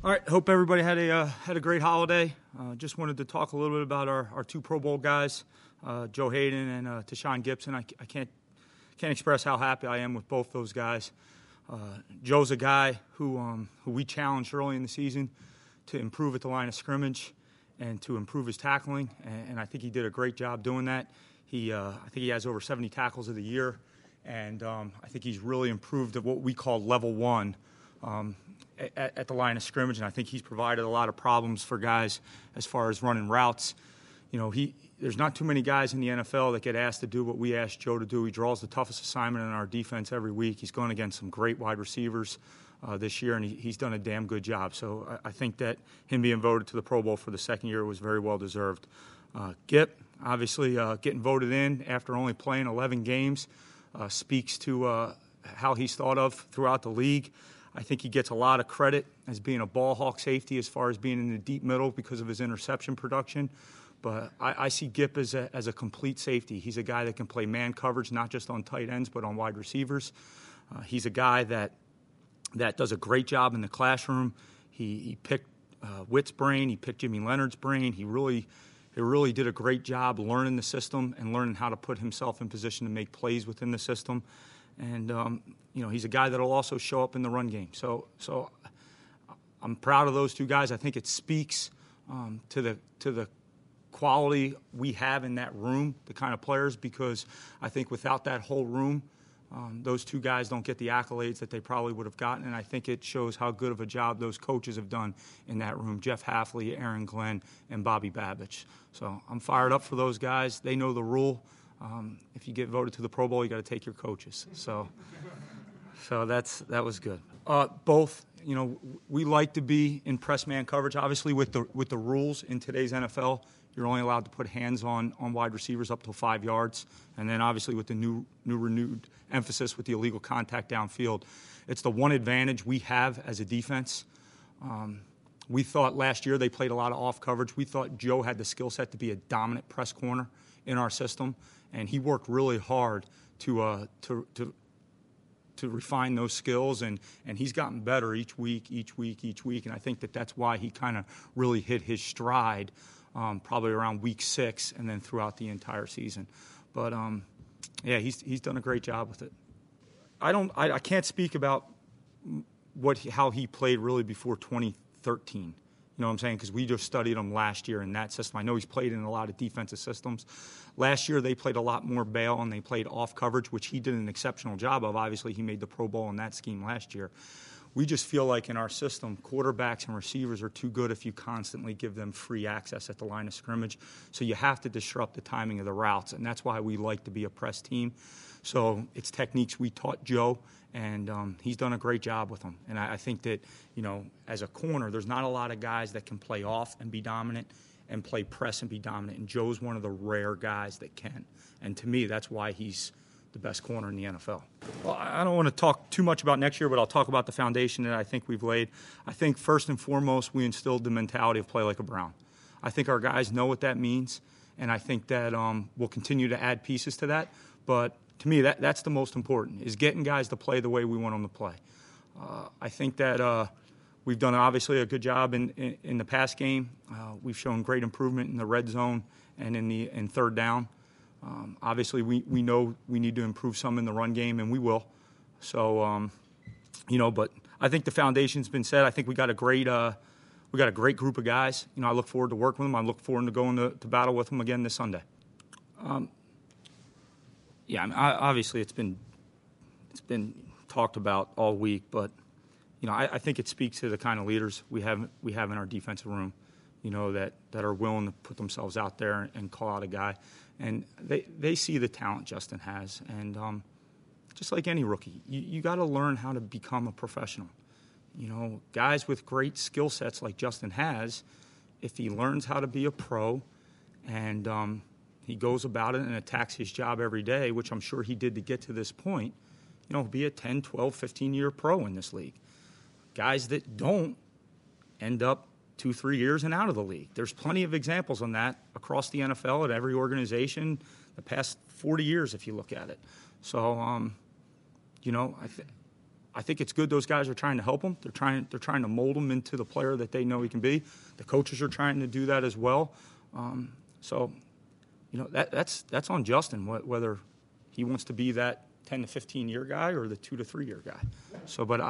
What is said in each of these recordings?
All right, hope everybody had a great holiday. Just wanted to talk a little bit about our two Pro Bowl guys, Joe Hayden and Tashawn Gibson. I can't express how happy I am with both those guys. Joe's a guy who we challenged early in the season to improve at the line of scrimmage and to improve his tackling, and I think he did a great job doing that. I think he has over 70 tackles of the year, and I think he's really improved at what we call level one at the line of scrimmage, and I think he's provided a lot of problems for guys as far as running routes. You know, there's not too many guys in the NFL that get asked to do what we asked Joe to do. He draws the toughest assignment in our defense every week. He's going against some great wide receivers this year, and he's done a damn good job. So I think that him being voted to the Pro Bowl for the second year was very well deserved. Gip, obviously getting voted in after only playing 11 games, speaks to how he's thought of throughout the league. I think he gets a lot of credit as being a ball hawk safety as far as being in the deep middle because of his interception production. But I see Gip as a complete safety. He's a guy that can play man coverage, not just on tight ends, but on wide receivers. He's a guy that does a great job in the classroom. He picked Witt's brain. He picked Jimmy Leonard's brain. He really did a great job learning the system and learning how to put himself in position to make plays within the system. And, he's a guy that will also show up in the run game. So I'm proud of those two guys. I think it speaks to the quality we have in that room, the kind of players, because I think without that whole room, those two guys don't get the accolades that they probably would have gotten, and I think it shows how good of a job those coaches have done in that room, Jeff Hafley, Aaron Glenn, and Bobby Babich. So I'm fired up for those guys. They know the rule. If you get voted to the Pro Bowl, you got to take your coaches. So that was good. Both, we like to be in press man coverage. Obviously, with the rules in today's NFL, you're only allowed to put hands on wide receivers up to 5 yards. And then obviously with the new renewed emphasis with the illegal contact downfield, it's the one advantage we have as a defense. We thought last year they played a lot of off coverage. We thought Joe had the skill set to be a dominant press corner in our system, and he worked really hard to refine those skills, and he's gotten better each week, and I think that's why he kind of really hit his stride probably around week 6 and then throughout the entire season. But, he's done a great job with it. I can't speak about how he played really before 2013. You know what I'm saying? Because we just studied him last year in that system. I know he's played in a lot of defensive systems. Last year they played a lot more bail and they played off coverage, which he did an exceptional job of. Obviously, he made the Pro Bowl in that scheme last year. We just feel like in our system, quarterbacks and receivers are too good if you constantly give them free access at the line of scrimmage. So you have to disrupt the timing of the routes, and that's why we like to be a press team. So it's techniques we taught Joe, and he's done a great job with them. And I think that, as a corner, there's not a lot of guys that can play off and be dominant and play press and be dominant. And Joe's one of the rare guys that can. And to me, that's why he's the best corner in the NFL. Well, I don't want to talk too much about next year, but I'll talk about the foundation that I think we've laid. I think first and foremost, we instilled the mentality of play like a Brown. I think our guys know what that means, and I think that we'll continue to add pieces to that. But to me, that's the most important, is getting guys to play the way we want them to play. I think that we've done obviously a good job in the pass game. We've shown great improvement in the red zone and in third down. Obviously, we know we need to improve some in the run game, and we will. So, but I think the foundation's been set. I think we got a great group of guys. I look forward to working with them. I look forward to going to battle with them again this Sunday. Obviously it's been talked about all week, but I think it speaks to the kind of leaders we have in our defensive room. That are willing to put themselves out there and call out a guy. And they see the talent Justin has. And just like any rookie, you got to learn how to become a professional. Guys with great skill sets like Justin has, if he learns how to be a pro and he goes about it and attacks his job every day, which I'm sure he did to get to this point, be a 10, 12, 15-year pro in this league. Guys that don't end up 2-3 years and out of the league. There's plenty of examples on that across the NFL at every organization the past 40 years if you look at it. So, I think it's good those guys are trying to help him. They're trying to mold him into the player that they know he can be. The coaches are trying to do that as well. So, that's on Justin, whether he wants to be that 10 to 15 year guy or the 2 to 3 year guy. So, but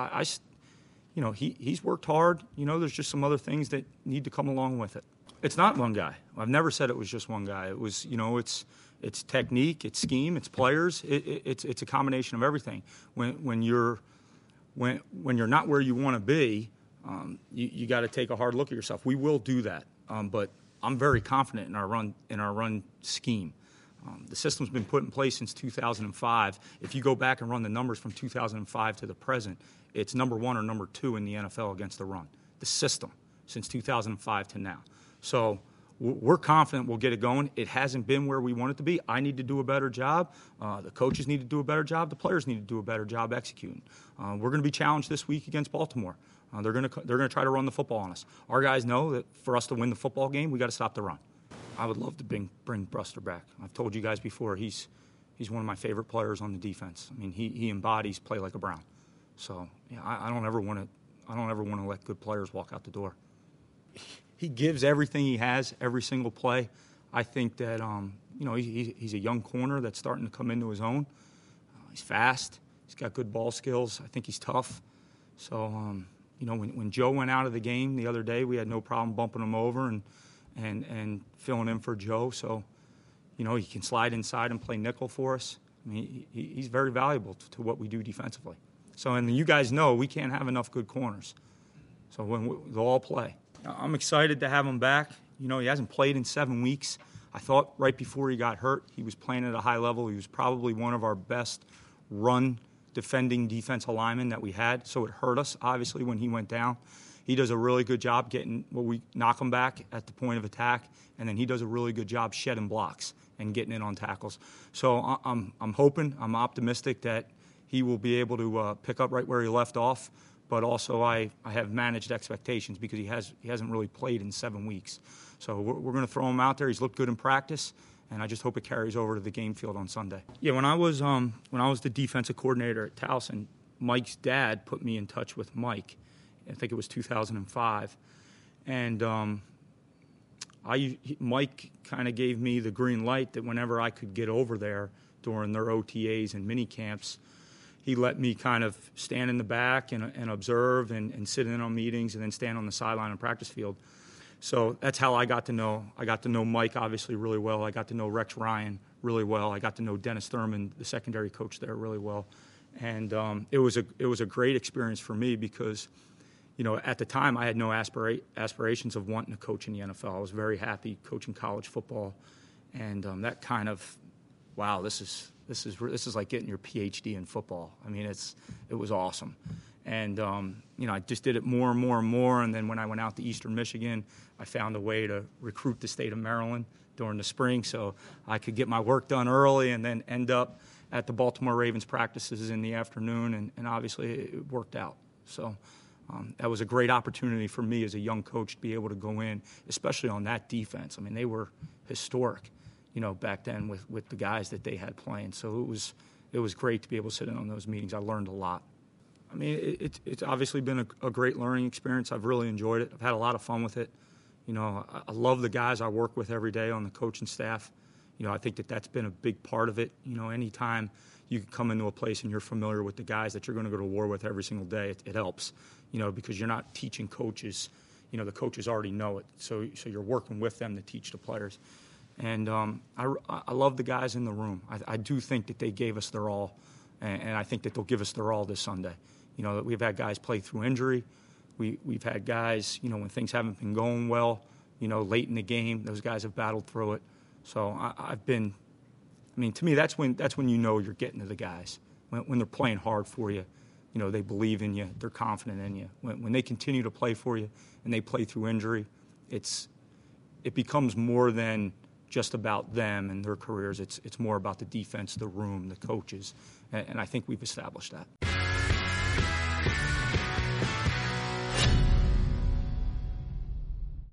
he's worked hard. There's just some other things that need to come along with it. It's not one guy. I've never said it was just one guy. It was, it's technique, it's scheme, it's players. It's a combination of everything. When you're not where you want to be, you got to take a hard look at yourself. We will do that, but I'm very confident in our run scheme. The system's been put in place since 2005. If you go back and run the numbers from 2005 to the present, it's number 1 or number 2 in the NFL against the run. The system since 2005 to now. So we're confident we'll get it going. It hasn't been where we want it to be. I need to do a better job. The coaches need to do a better job. The players need to do a better job executing. We're going to be challenged this week against Baltimore. They're going to try to run the football on us. Our guys know that for us to win the football game, we got to stop the run. I would love to bring Buster back. I've told you guys before, he's one of my favorite players on the defense. I mean, he embodies play like a Brown. So yeah, I don't ever want to let good players walk out the door. He gives everything he has every single play. I think that he's a young corner that's starting to come into his own. He's fast. He's got good ball skills. I think he's tough. So when Joe went out of the game the other day, we had no problem bumping him over and filling in for Joe. So he can slide inside and play nickel for us. I mean, he's very valuable to what we do defensively. So, and you guys know we can't have enough good corners. So they'll all play. I'm excited to have him back. He hasn't played in 7 weeks. I thought right before he got hurt, he was playing at a high level. He was probably one of our best run defending defensive linemen that we had. So it hurt us, obviously, when he went down. He does a really good job we knock him back at the point of attack, and then he does a really good job shedding blocks and getting in on tackles. So I'm optimistic that he will be able to pick up right where he left off. But also I have managed expectations because he hasn't really played in 7 weeks. So we're going to throw him out there. He's looked good in practice, and I just hope it carries over to the game field on Sunday. Yeah, when I was the defensive coordinator at Towson, Mike's dad put me in touch with Mike. I think it was 2005, and Mike kind of gave me the green light that whenever I could get over there during their OTAs and mini camps, he let me kind of stand in the back and observe and sit in on meetings and then stand on the sideline and practice field. So that's how I got to know. I got to know Mike obviously really well. I got to know Rex Ryan really well. I got to know Dennis Thurman, the secondary coach there, really well. And it was a great experience for me because, at the time I had no aspirations of wanting to coach in the NFL. I was very happy coaching college football, and that kind of, wow, this is like getting your PhD in football. I mean, it was awesome. And, I just did it more and more and more. And then when I went out to Eastern Michigan, I found a way to recruit the state of Maryland during the spring so I could get my work done early and then end up at the Baltimore Ravens practices in the afternoon. And obviously it worked out. So that was a great opportunity for me as a young coach to be able to go in, especially on that defense. I mean, they were historic. Back then with the guys that they had playing. So it was great to be able to sit in on those meetings. I learned a lot. I mean, it's obviously been a great learning experience. I've really enjoyed it. I've had a lot of fun with it. I love the guys I work with every day on the coaching staff. I think that's been a big part of it. Anytime you can come into a place and you're familiar with the guys that you're going to go to war with every single day, it helps, because you're not teaching coaches. The coaches already know it. So you're working with them to teach the players. And I love the guys in the room. I do think that they gave us their all, and I think that they'll give us their all this Sunday. We've had guys play through injury. We've had guys, when things haven't been going well, late in the game, those guys have battled through it. So to me, that's when you're getting to the guys. When they're playing hard for you, they believe in you, they're confident in you. When they continue to play for you and they play through injury, it becomes more than just about them and their careers. It's more about the defense, the room, the coaches, and I think we've established that.